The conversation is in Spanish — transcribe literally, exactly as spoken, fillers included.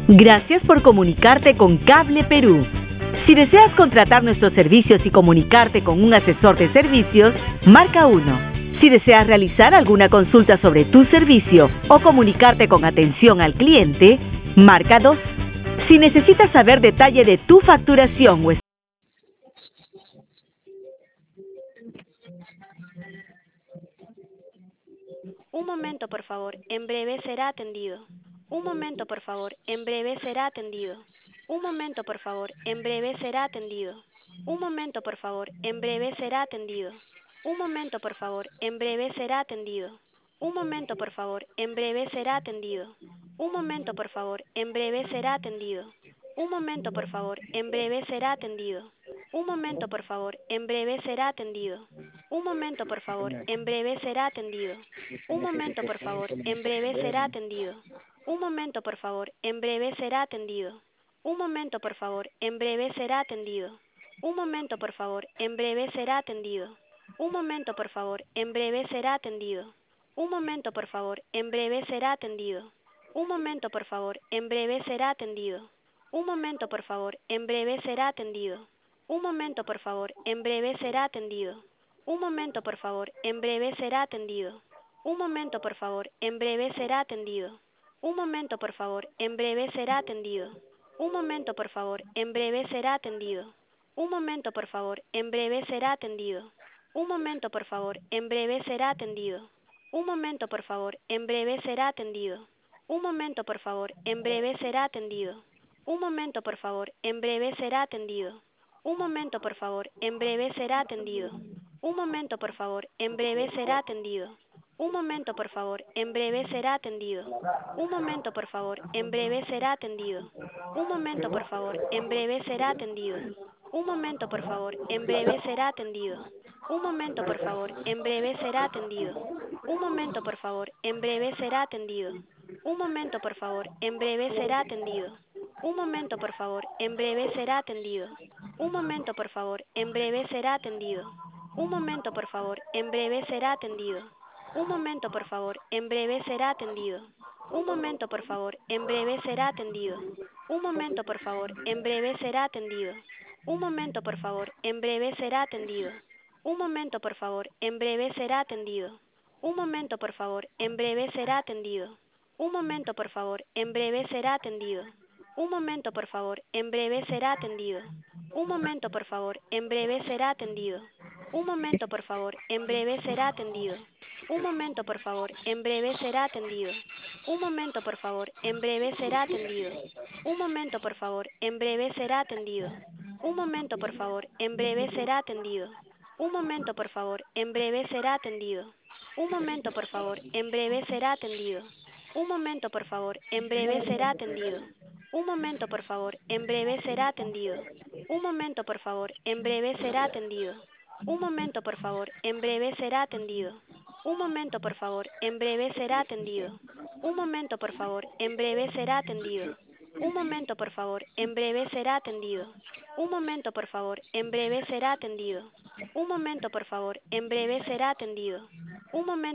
Gracias por comunicarte con Cable Perú. Si deseas contratar nuestros servicios y comunicarte con un asesor de servicios, marca uno. Si deseas realizar alguna consulta sobre tu servicio o comunicarte con atención al cliente, marca dos. Si necesitas saber detalle de tu facturación o Un momento, por favor, en breve será atendido. Un momento, por favor, en breve será atendido. Un momento, por favor, en breve será atendido. Un momento, por favor, en breve será atendido. Un momento, por favor, en breve será atendido. Un momento, por favor, en breve será atendido. Un momento, por favor, en breve será atendido. Un momento, por favor, en breve será atendido. Un momento, por favor, en breve será atendido. Un momento, por favor, en breve será atendido. Un momento, por favor, en breve será atendido. Un momento, por favor, en breve será atendido. Un momento, por favor, en breve será atendido. Un momento, por favor, en breve será atendido. Un momento, por favor, en breve será atendido. Un momento, por favor, en breve será atendido. Un momento, por favor, en breve será atendido. Un momento, por favor, en breve será atendido. Un momento, por favor, en breve será atendido. Un momento, por favor, en breve será atendido. Un momento, por favor, en breve será atendido. Un momento, por favor, en breve será atendido. Un momento, por favor, en breve será atendido. Un momento, por favor, en breve será atendido. Un momento, por favor, en breve será atendido. Un momento, por favor, en breve será atendido. Un momento, por favor, en breve será atendido. Un momento, por favor, en breve será atendido. Un momento, por favor, en breve será atendido. Un momento, por favor, en breve será atendido. Un momento, por favor, en breve será atendido. Un momento, por favor, en breve será atendido. Un momento, por favor, en breve será atendido. Un momento, por favor, en breve será atendido. Un momento, por favor, en breve será atendido. Un momento, por favor, en breve será atendido. Un momento, por favor, en breve será atendido. Un momento, por favor, en breve será atendido. Un momento, por favor, en breve será atendido. Un momento, por favor, en breve será atendido. Un momento, por favor, en breve será atendido. Un momento, por favor, en breve será atendido. Un momento, por favor, en breve será atendido. Un momento, por favor, en breve será atendido. Un momento, por favor, en breve será atendido. Un momento, por favor, en breve será atendido. Un momento, por favor, en breve será atendido. Un momento, por favor, en breve será atendido. Un momento, por favor, en breve será atendido. Un momento, por favor, en breve será atendido. Un momento, por favor, en breve será atendido. Un momento, por favor, en breve será atendido. Un momento, por favor, en breve será atendido. Un momento, por favor, en breve será atendido. Un momento, por favor, en breve será atendido. Un momento, por favor, en breve será atendido. Un momento, por favor, en breve será atendido. Un momento, por favor, en breve será atendido. Un momento, por favor, en breve será atendido. Un momento, por favor, en breve será atendido. Un momento, por favor, en breve será atendido. Un momento, por favor, en breve será atendido. Un momento, por favor, en breve será atendido. Un momento, por favor, en breve será atendido. Un momento, por favor, en breve será atendido. Un momento